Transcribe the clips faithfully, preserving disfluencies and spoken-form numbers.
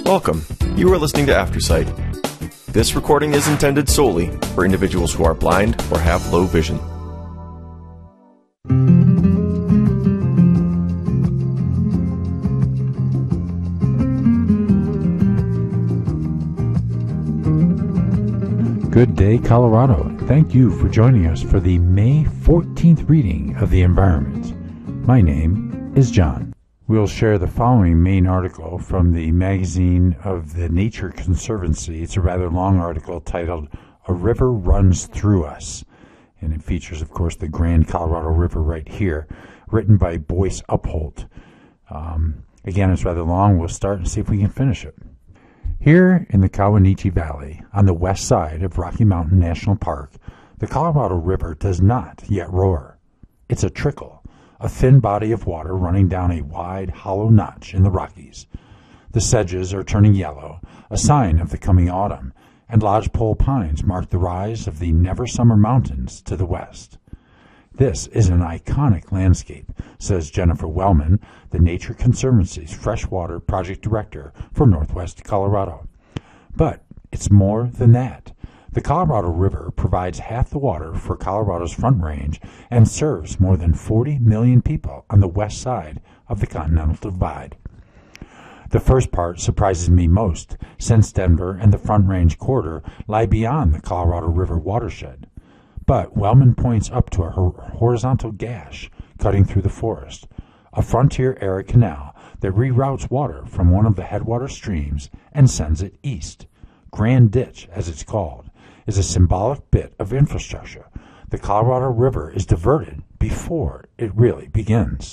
Welcome. You are listening to Aftersight. This recording is intended solely for individuals who are blind or have low vision. Good day, Colorado. Thank you for joining us for the May fourteenth reading of the Environment. My name is John. We'll share the following main article from the magazine of the Nature Conservancy. It's a rather long article titled A River Runs Through Us, and it features, of course, the Grand Colorado River right here, written by Boyce Upholt. Um, again, it's rather long. We'll start and see if we can finish it. Here in the Kawanichi Valley, on the west side of Rocky Mountain National Park, the Colorado River does not yet roar. It's a trickle, a thin body of water running down a wide, hollow notch in the Rockies. The sedges are turning yellow, a sign of the coming autumn, and lodgepole pines mark the rise of the Never Summer Mountains to the west. This is an iconic landscape, says Jennifer Wellman, the Nature Conservancy's freshwater project director for Northwest Colorado. But it's more than that. The Colorado River provides half the water for Colorado's Front Range and serves more than forty million people on the west side of the Continental Divide. The first part surprises me most, since Denver and the Front Range corridor lie beyond the Colorado River watershed. But Wellman points up to a horizontal gash cutting through the forest, a frontier-era canal that reroutes water from one of the headwater streams and sends it east. Grand Ditch, as it's called, is a symbolic bit of infrastructure. The Colorado River is diverted before it really begins.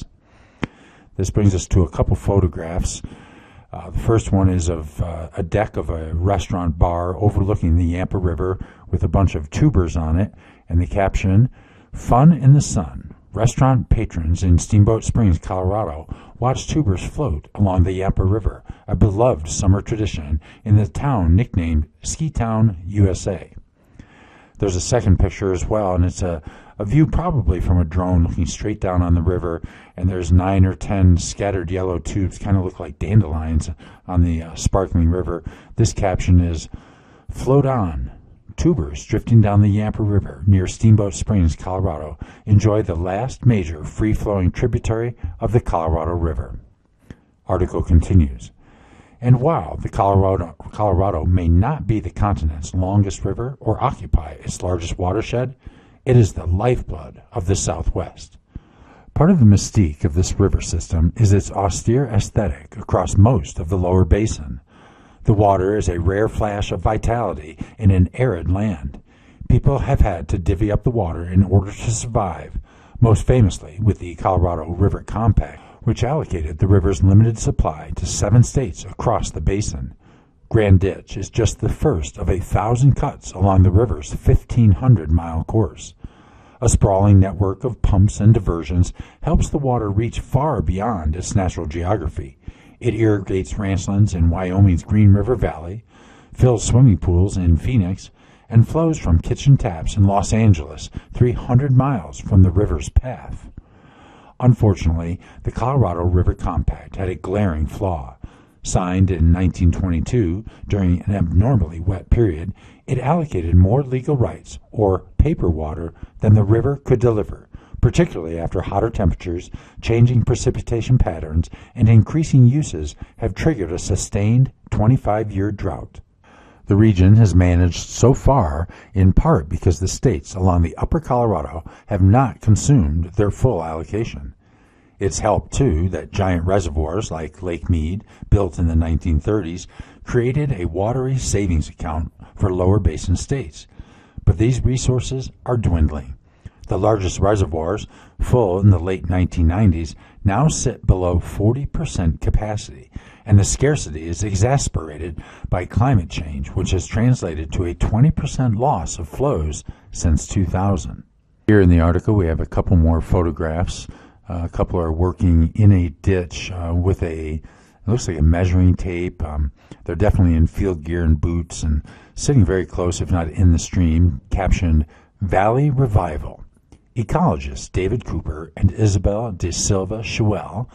This brings us to a couple photographs. Uh, the first one is of uh, a deck of a restaurant bar overlooking the Yampa River with a bunch of tubers on it, and the caption, "Fun in the Sun. Restaurant patrons in Steamboat Springs, Colorado, watch tubers float along the Yampa River, a beloved summer tradition in the town nicknamed Ski Town, U S A." There's a second picture as well, and it's a, a view probably from a drone looking straight down on the river, and there's nine or ten scattered yellow tubes, kind of look like dandelions, on the uh, sparkling river. This caption is, "Float on. Tubers drifting down the Yampa River near Steamboat Springs, Colorado, enjoy the last major free-flowing tributary of the Colorado River." Article continues. And while the Colorado, Colorado may not be the continent's longest river or occupy its largest watershed, it is the lifeblood of the Southwest. Part of the mystique of this river system is its austere aesthetic across most of the lower basin. The water is a rare flash of vitality in an arid land. People have had to divvy up the water in order to survive, most famously with the Colorado River Compact, which allocated the river's limited supply to seven states across the basin. Grand Ditch is just the first of a thousand cuts along the river's fifteen hundred mile course. A sprawling network of pumps and diversions helps the water reach far beyond its natural geography. It irrigates ranchlands in Wyoming's Green River Valley, fills swimming pools in Phoenix, and flows from kitchen taps in Los Angeles, three hundred miles from the river's path. Unfortunately, the Colorado River Compact had a glaring flaw. Signed in nineteen twenty-two, during an abnormally wet period, it allocated more legal rights, or paper water, than the river could deliver, particularly after hotter temperatures, changing precipitation patterns, and increasing uses have triggered a sustained twenty-five year drought. The region has managed so far in part because the states along the upper Colorado have not consumed their full allocation. It's helped, too, that giant reservoirs like Lake Mead, built in the nineteen thirties, created a watery savings account for lower basin states. But these resources are dwindling. The largest reservoirs, full in the late nineteen nineties, now sit below forty percent capacity, and the scarcity is exacerbated by climate change, which has translated to a twenty percent loss of flows since two thousand. Here in the article we have a couple more photographs. Uh, a couple are working in a ditch uh, with a, it looks like a measuring tape. Um, they're definitely in field gear and boots and sitting very close, if not in the stream, captioned, "Valley Revival." Ecologists David Cooper and Isabel de Silva Schuell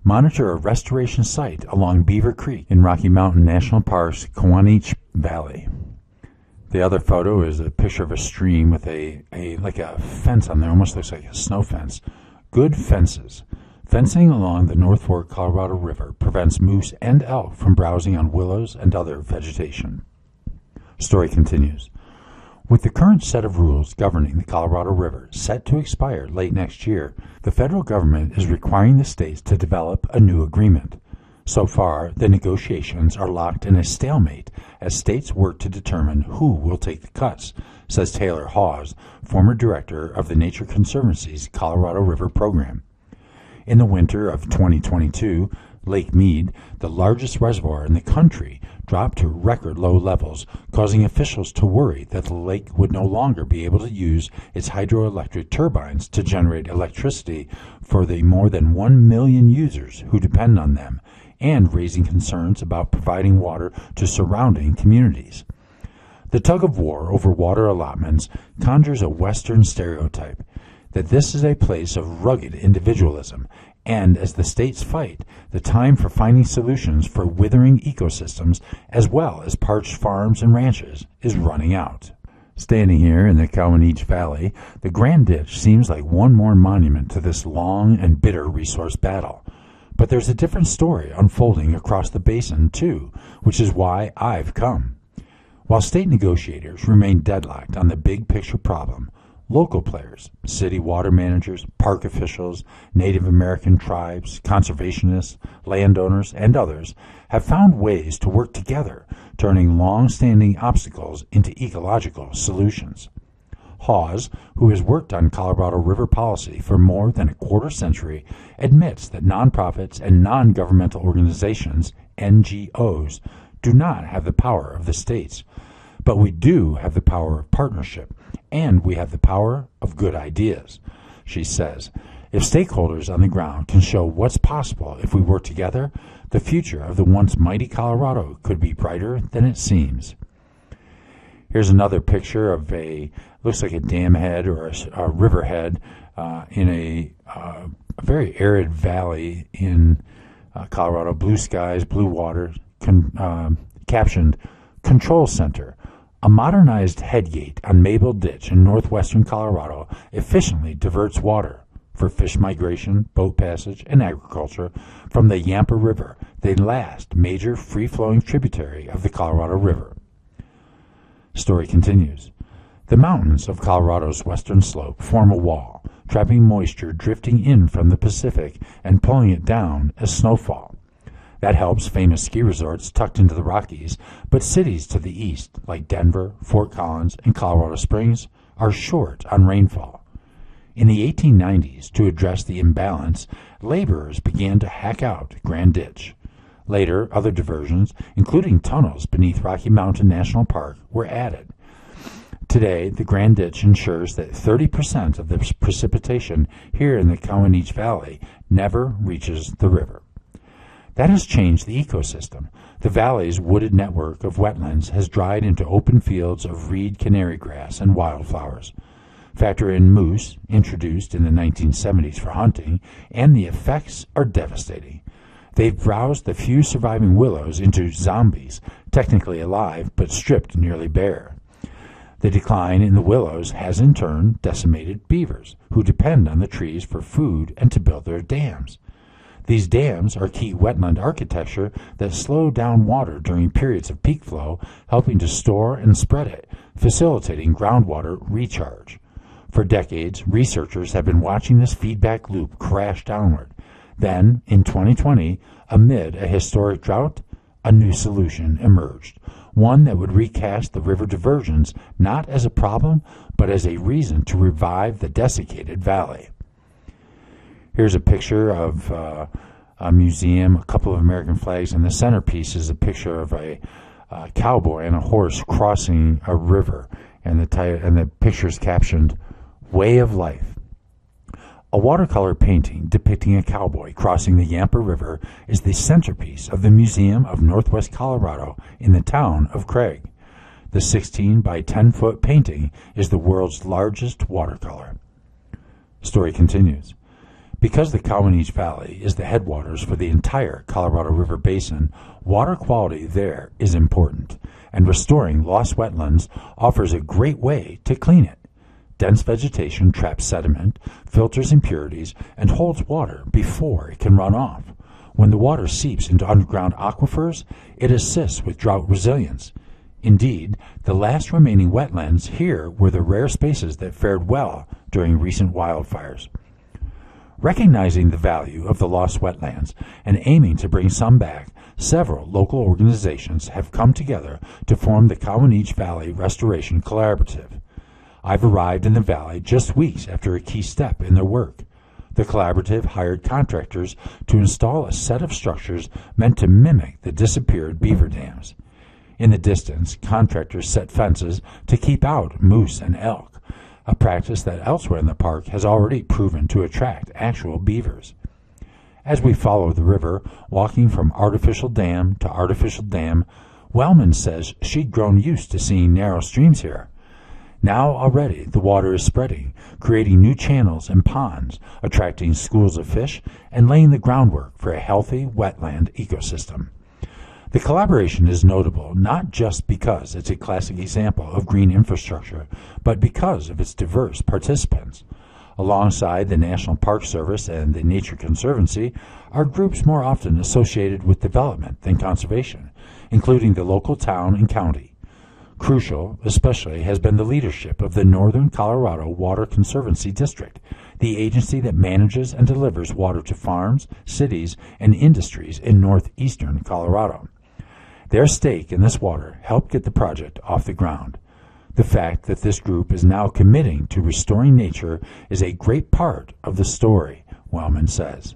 monitor a restoration site along Beaver Creek in Rocky Mountain National Park's Cowanich Valley. The other photo is a picture of a stream with a, a like a fence on there, almost looks like a snow fence. Good fences. Fencing along the North Fork Colorado River prevents moose and elk from browsing on willows and other vegetation. Story continues. With the current set of rules governing the Colorado River set to expire late next year, the federal government is requiring the states to develop a new agreement. So far, the negotiations are locked in a stalemate as states work to determine who will take the cuts, says Taylor Hawes, former director of the Nature Conservancy's Colorado River program. In the winter of twenty twenty-two, Lake Mead, the largest reservoir in the country, dropped to record low levels, causing officials to worry that the lake would no longer be able to use its hydroelectric turbines to generate electricity for the more than one million users who depend on them, and raising concerns about providing water to surrounding communities. The tug of war over water allotments conjures a Western stereotype that this is a place of rugged individualism, and as the states fight, the time for finding solutions for withering ecosystems as well as parched farms and ranches is running out. Standing here in the Cowanich Valley, the Grand Ditch seems like one more monument to this long and bitter resource battle. But there's a different story unfolding across the basin, too, which is why I've come. While state negotiators remain deadlocked on the big picture problem, local players, city water managers, park officials, Native American tribes, conservationists, landowners, and others have found ways to work together, turning long-standing obstacles into ecological solutions. Hawes, who has worked on Colorado River policy for more than a quarter century, admits that nonprofits and non-governmental organizations, N G Os, do not have the power of the states. But we do have the power of partnership, and we have the power of good ideas. She says, if stakeholders on the ground can show what's possible if we work together, the future of the once mighty Colorado could be brighter than it seems. Here's another picture of a, looks like a dam head or a, a river head uh, in a, uh, a very arid valley in uh, Colorado. Blue skies, blue water, con, uh, captioned, Control Center. A modernized headgate on Mabel Ditch in northwestern Colorado efficiently diverts water for fish migration, boat passage, and agriculture from the Yampa River, the last major free-flowing tributary of the Colorado River. Story continues. The mountains of Colorado's western slope form a wall, trapping moisture drifting in from the Pacific and pulling it down as snowfall. That helps famous ski resorts tucked into the Rockies, but cities to the east, like Denver, Fort Collins, and Colorado Springs, are short on rainfall. In the eighteen nineties, to address the imbalance, laborers began to hack out Grand Ditch. Later, other diversions, including tunnels beneath Rocky Mountain National Park, were added. Today, the Grand Ditch ensures that thirty percent of the precipitation here in the Cowanich Valley never reaches the river. That has changed the ecosystem. The valley's wooded network of wetlands has dried into open fields of reed canary grass and wildflowers. Factor in moose, introduced in the nineteen seventies for hunting, and the effects are devastating. They've browsed the few surviving willows into zombies, technically alive but stripped nearly bare. The decline in the willows has in turn decimated beavers, who depend on the trees for food and to build their dams. These dams are key wetland architecture that slow down water during periods of peak flow, helping to store and spread it, facilitating groundwater recharge. For decades, researchers have been watching this feedback loop crash downward. Then, in twenty twenty, amid a historic drought, a new solution emerged, one that would recast the river diversions not as a problem, but as a reason to revive the desiccated valley. Here's a picture of uh, a museum, a couple of American flags, and the centerpiece is a picture of a uh, cowboy and a horse crossing a river, and the t- and the picture is captioned, "Way of Life." A watercolor painting depicting a cowboy crossing the Yampa River is the centerpiece of the Museum of Northwest Colorado in the town of Craig. The sixteen by ten foot painting is the world's largest watercolor. Story continues. Because the Comanche Valley is the headwaters for the entire Colorado River Basin, water quality there is important, and restoring lost wetlands offers a great way to clean it. Dense vegetation traps sediment, filters impurities, and holds water before it can run off. When the water seeps into underground aquifers, it assists with drought resilience. Indeed, the last remaining wetlands here were the rare spaces that fared well during recent wildfires. Recognizing the value of the lost wetlands and aiming to bring some back, several local organizations have come together to form the Comanche Valley Restoration Collaborative. I've arrived in the valley just weeks after a key step in their work. The collaborative hired contractors to install a set of structures meant to mimic the disappeared beaver dams. In the distance, contractors set fences to keep out moose and elk, a practice that elsewhere in the park has already proven to attract actual beavers. As we follow the river, walking from artificial dam to artificial dam, Wellman says she'd grown used to seeing narrow streams here. Now already the water is spreading, creating new channels and ponds, attracting schools of fish, and laying the groundwork for a healthy wetland ecosystem. The collaboration is notable not just because it's a classic example of green infrastructure, but because of its diverse participants. Alongside the National Park Service and the Nature Conservancy are groups more often associated with development than conservation, including the local town and county. Crucial, especially, has been the leadership of the Northern Colorado Water Conservancy District, the agency that manages and delivers water to farms, cities, and industries in northeastern Colorado. Their stake in this water helped get the project off the ground. The fact that this group is now committing to restoring nature is a great part of the story, Wellman says.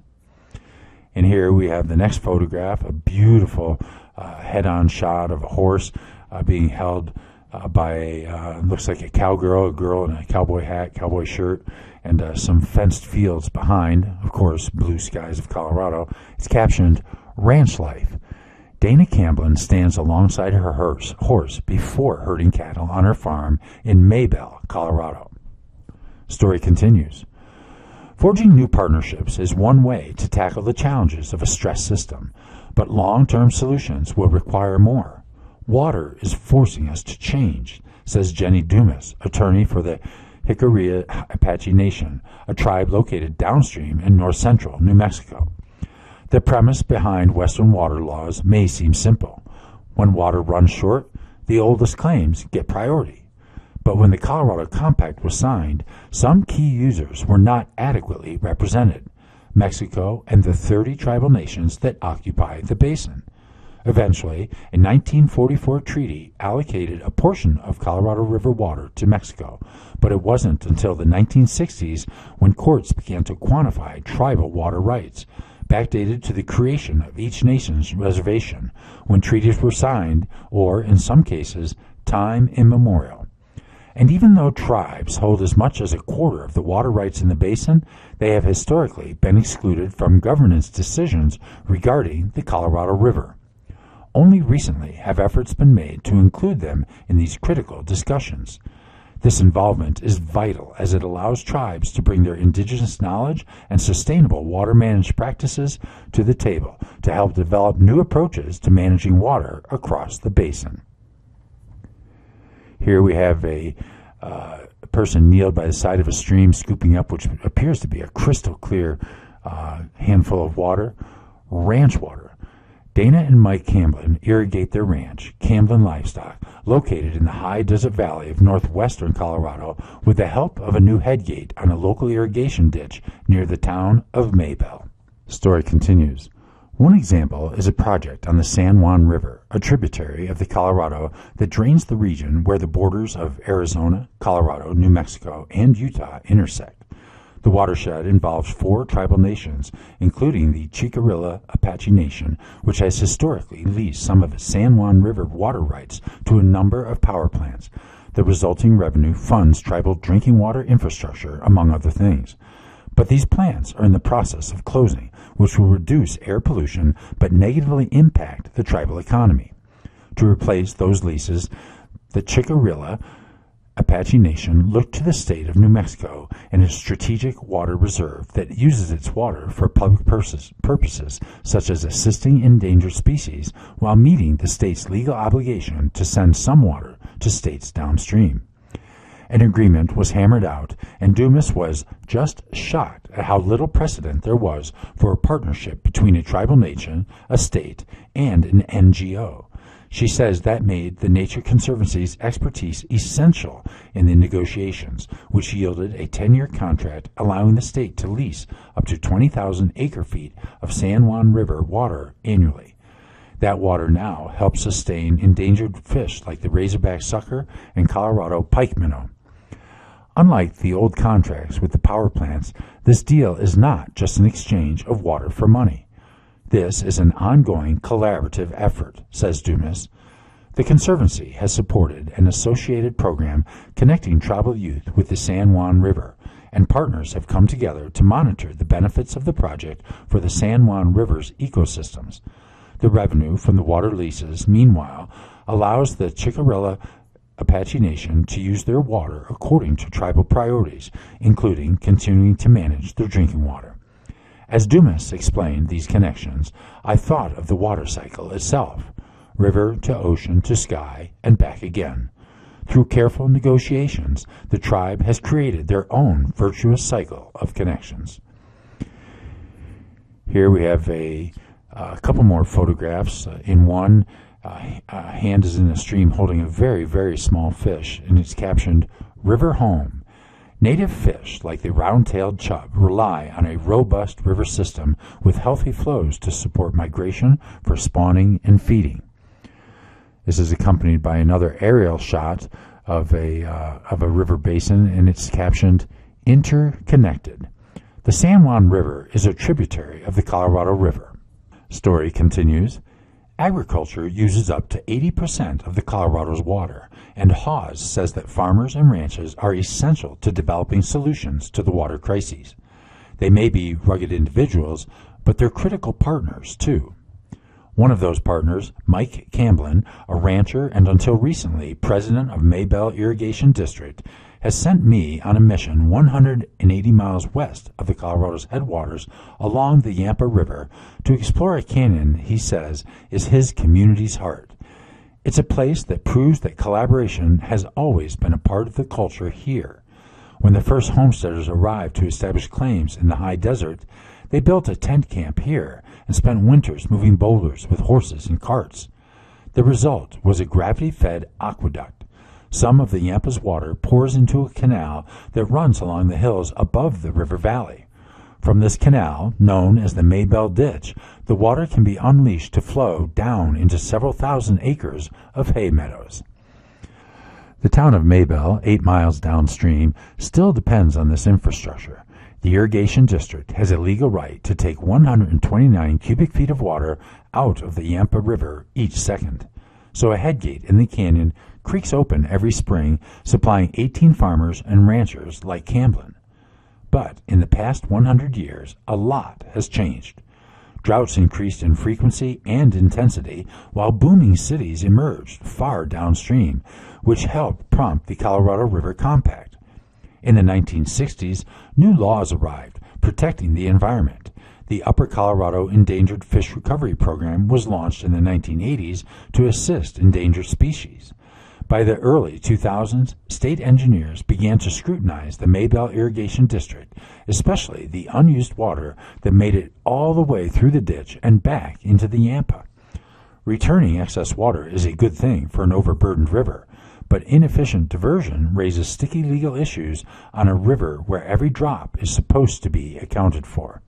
And here we have the next photograph, a beautiful uh, head-on shot of a horse uh, being held uh, by a, uh, looks like a cowgirl, a girl in a cowboy hat, cowboy shirt, and uh, some fenced fields behind, of course, blue skies of Colorado. It's captioned, Ranch Life. Dana Camblin stands alongside her horse, horse before herding cattle on her farm in Maybell, Colorado. Story continues. Forging new partnerships is one way to tackle the challenges of a stressed system, but long-term solutions will require more. Water is forcing us to change, says Jenny Dumas, attorney for the Jicarilla Apache Nation, a tribe located downstream in north-central New Mexico. The premise behind Western water laws may seem simple. When water runs short, the oldest claims get priority. But when the Colorado Compact was signed, some key users were not adequately represented: Mexico and the thirty tribal nations that occupy the basin. Eventually, a nineteen forty-four treaty allocated a portion of Colorado River water to Mexico, but it wasn't until the nineteen sixties when courts began to quantify tribal water rights, backdated to the creation of each nation's reservation, when treaties were signed, or, in some cases, time immemorial. And even though tribes hold as much as a quarter of the water rights in the basin, they have historically been excluded from governance decisions regarding the Colorado River. Only recently have efforts been made to include them in these critical discussions. This involvement is vital as it allows tribes to bring their indigenous knowledge and sustainable water management practices to the table to help develop new approaches to managing water across the basin. Here we have a uh, person kneeled by the side of a stream scooping up what appears to be a crystal clear uh, handful of water, ranch water. Dana and Mike Camblin irrigate their ranch, Camblin Livestock, located in the high desert valley of northwestern Colorado, with the help of a new headgate on a local irrigation ditch near the town of Maybell. Story continues. One example is a project on the San Juan River, a tributary of the Colorado that drains the region where the borders of Arizona, Colorado, New Mexico, and Utah intersect. The watershed involves four tribal nations, including the Jicarilla Apache Nation, which has historically leased some of its San Juan River water rights to a number of power plants. The resulting revenue funds tribal drinking water infrastructure, among other things. But these plants are in the process of closing, which will reduce air pollution but negatively impact the tribal economy. To replace those leases, the Jicarilla Apache Nation looked to the state of New Mexico and its strategic water reserve that uses its water for public purposes, such as assisting endangered species, while meeting the state's legal obligation to send some water to states downstream. An agreement was hammered out, and Dumas was just shocked at how little precedent there was for a partnership between a tribal nation, a state, and an N G O. She says that made the Nature Conservancy's expertise essential in the negotiations, which yielded a ten-year contract allowing the state to lease up to twenty thousand acre-feet of San Juan River water annually. That water now helps sustain endangered fish like the razorback sucker and Colorado pike minnow. Unlike the old contracts with the power plants, this deal is not just an exchange of water for money. This is an ongoing collaborative effort, says Dumas. The Conservancy has supported an associated program connecting tribal youth with the San Juan River, and partners have come together to monitor the benefits of the project for the San Juan River's ecosystems. The revenue from the water leases, meanwhile, allows the Chickarilla Apache Nation to use their water according to tribal priorities, including continuing to manage their drinking water. As Dumas explained these connections, I thought of the water cycle itself, river to ocean to sky and back again. Through careful negotiations, the tribe has created their own virtuous cycle of connections. Here we have a, a couple more photographs. Uh, in one, uh, a hand is in a stream holding a very, very small fish, and it's captioned, "River Home." Native fish, like the round-tailed chub, rely on a robust river system with healthy flows to support migration for spawning and feeding. This is accompanied by another aerial shot of a, uh, of a river basin, and it's captioned, "Interconnected." The San Juan River is a tributary of the Colorado River. Story continues. Agriculture uses up to eighty percent of the Colorado's water, and Hawes says that farmers and ranches are essential to developing solutions to the water crises. They may be rugged individuals, but they're critical partners, too. One of those partners, Mike Camblin, a rancher and until recently president of Maybell Irrigation District, has sent me on a mission one hundred eighty miles west of the Colorado's headwaters along the Yampa River to explore a canyon he says is his community's heart. It's a place that proves that collaboration has always been a part of the culture here. When the first homesteaders arrived to establish claims in the high desert, they built a tent camp here and spent winters moving boulders with horses and carts. The result was a gravity-fed aqueduct. Some of the Yampa's water pours into a canal that runs along the hills above the river valley. From this canal, known as the Maybell Ditch, the water can be unleashed to flow down into several thousand acres of hay meadows. The town of Maybell, eight miles downstream, still depends on this infrastructure. The irrigation district has a legal right to take one hundred twenty-nine cubic feet of water out of the Yampa River each second. So a headgate in the canyon creaks open every spring, supplying eighteen farmers and ranchers like Camblin. But in the past one hundred years, a lot has changed. Droughts increased in frequency and intensity, while booming cities emerged far downstream, which helped prompt the Colorado River Compact. In the nineteen sixties, new laws arrived protecting the environment. The Upper Colorado Endangered Fish Recovery Program was launched in the nineteen eighties to assist endangered species. By the early two thousands, state engineers began to scrutinize the Maybell Irrigation District, especially the unused water that made it all the way through the ditch and back into the Yampa. Returning excess water is a good thing for an overburdened river, but inefficient diversion raises sticky legal issues on a river where every drop is supposed to be accounted for.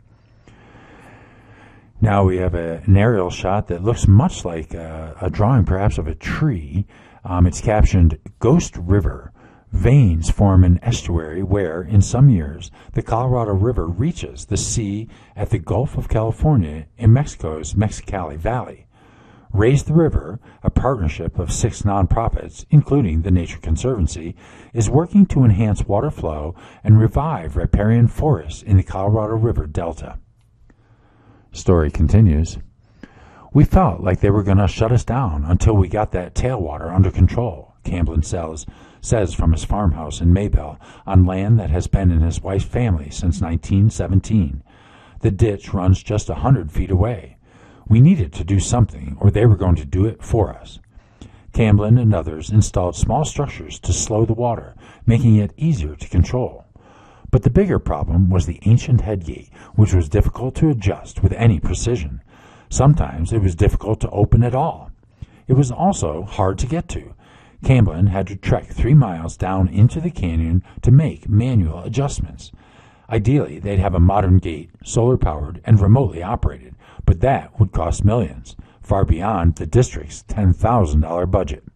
Now we have a, an aerial shot that looks much like a, a drawing perhaps of a tree. Um, it's captioned, "Ghost River. Veins form an estuary where, in some years, the Colorado River reaches the sea at the Gulf of California in Mexico's Mexicali Valley. Raise the River, a partnership of six nonprofits, including the Nature Conservancy, is working to enhance water flow and revive riparian forests in the Colorado River Delta." Story continues. "We felt like they were going to shut us down until we got that tailwater under control," Camblin says, says from his farmhouse in Maybell on land that has been in his wife's family since nineteen seventeen. The ditch runs just a hundred feet away. We needed to do something, or they were going to do it for us. Camblin and others installed small structures to slow the water, making it easier to control. But the bigger problem was the ancient headgate, which was difficult to adjust with any precision. Sometimes it was difficult to open at all. It was also hard to get to. Camblin had to trek three miles down into the canyon to make manual adjustments. Ideally, they'd have a modern gate, solar-powered and remotely operated, but that would cost millions, far beyond the district's ten thousand dollars budget.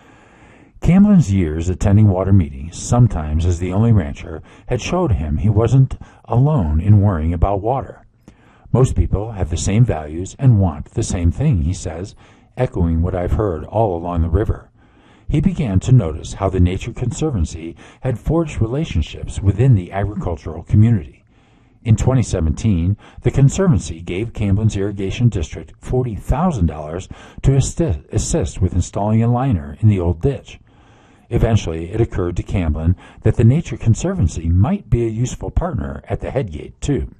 Camblin's years attending water meetings, sometimes as the only rancher, had showed him he wasn't alone in worrying about water. Most people have the same values and want the same thing, he says, echoing what I've heard all along the river. He began to notice how the Nature Conservancy had forged relationships within the agricultural community. In twenty seventeen, the Conservancy gave Camblin's irrigation district forty thousand dollars to assist, assist with installing a liner in the old ditch. Eventually, it occurred to Camblin that the Nature Conservancy might be a useful partner at the headgate, too.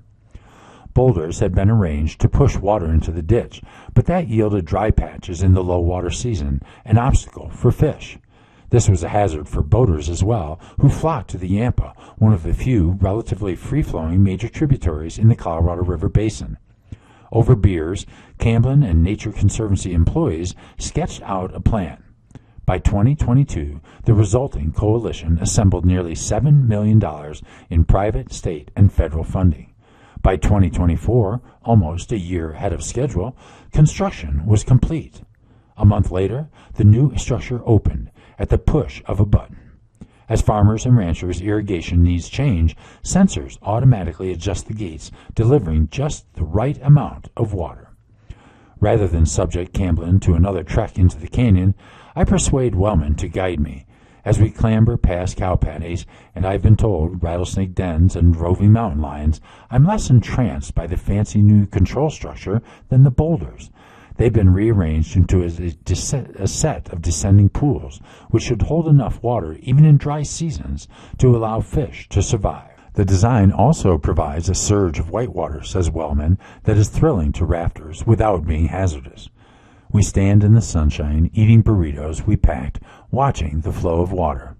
Boulders had been arranged to push water into the ditch, but that yielded dry patches in the low water season, an obstacle for fish. This was a hazard for boaters as well, who flocked to the Yampa, one of the few relatively free-flowing major tributaries in the Colorado River Basin. Over beers, Camblin and Nature Conservancy employees sketched out a plan. By twenty twenty-two, the resulting coalition assembled nearly seven million dollars in private, state, and federal funding. By twenty twenty-four, almost a year ahead of schedule, construction was complete. A month later, the new structure opened at the push of a button. As farmers and ranchers' irrigation needs change, sensors automatically adjust the gates, delivering just the right amount of water. Rather than subject Camblin to another trek into the canyon, I persuade Wellman to guide me. As we clamber past cow patties, and I've been told rattlesnake dens and roving mountain lions, I'm less entranced by the fancy new control structure than the boulders. They've been rearranged into a, a set of descending pools, which should hold enough water even in dry seasons to allow fish to survive. The design also provides a surge of whitewater, says Wellman, that is thrilling to rafters without being hazardous. We stand in the sunshine, eating burritos we packed, watching the flow of water.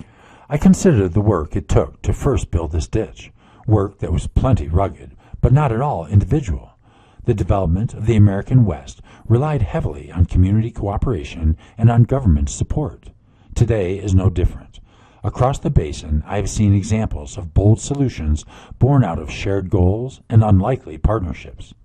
I consider the work it took to first build this ditch, work that was plenty rugged, but not at all individual. The development of the American West relied heavily on community cooperation and on government support. Today is no different. Across the basin, I have seen examples of bold solutions born out of shared goals and unlikely partnerships.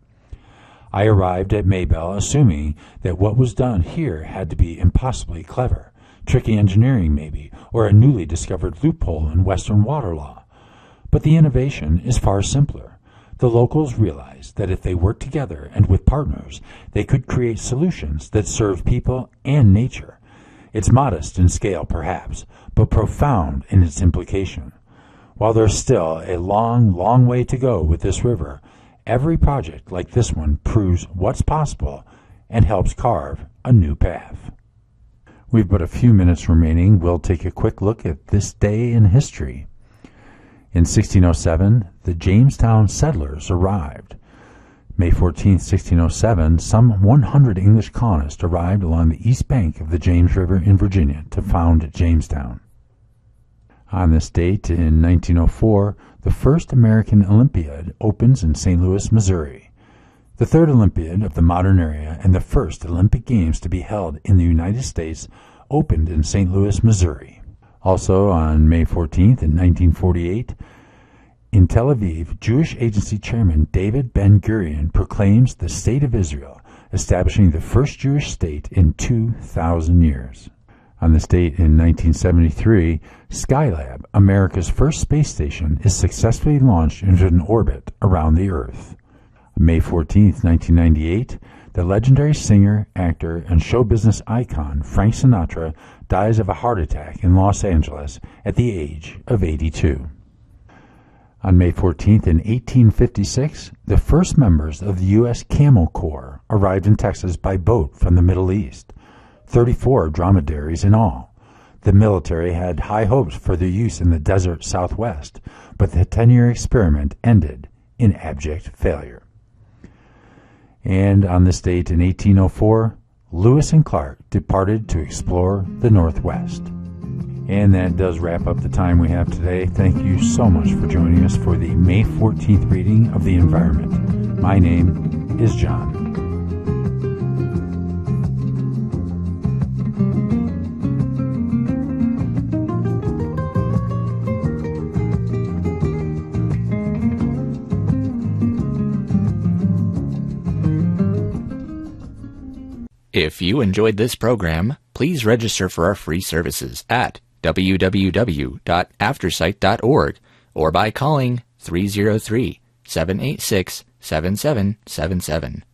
I arrived at Maybell assuming that what was done here had to be impossibly clever, tricky engineering maybe, or a newly discovered loophole in Western water law. But the innovation is far simpler. The locals realized that if they worked together and with partners, they could create solutions that served people and nature. It's modest in scale, perhaps, but profound in its implication. While there's still a long, long way to go with this river, every project like this one proves what's possible and helps carve a new path. We've but a few minutes remaining. We'll take a quick look at this day in history. In sixteen oh seven, the Jamestown settlers arrived. May fourteenth, sixteen oh seven, some one hundred English colonists arrived along the east bank of the James River in Virginia to found Jamestown. On this date, in nineteen oh four, the first American Olympiad opens in Saint Louis, Missouri. The third Olympiad of the modern era and the first Olympic Games to be held in the United States opened in Saint Louis, Missouri. Also on May fourteenth, in nineteen forty-eight, in Tel Aviv, Jewish Agency Chairman David Ben-Gurion proclaims the State of Israel, establishing the first Jewish state in two thousand years. On this date in nineteen seventy-three, Skylab, America's first space station, is successfully launched into an orbit around the Earth. May fourteenth, nineteen ninety-eight, the legendary singer, actor, and show business icon Frank Sinatra dies of a heart attack in Los Angeles at the age of eighty-two. On May fourteenth, in eighteen fifty-six, the first members of the U S Camel Corps arrived in Texas by boat from the Middle East. thirty-four dromedaries in all. The military had high hopes for their use in the desert Southwest, but the ten-year experiment ended in abject failure. And on this date in eighteen oh four, Lewis and Clark departed to explore the Northwest. And that does wrap up the time we have today. Thank you so much for joining us for the May fourteenth reading of The Environment. My name is John. If you enjoyed this program, please register for our free services at w w w dot aftersight dot org or by calling three oh three, seven eight six, seven seven seven seven.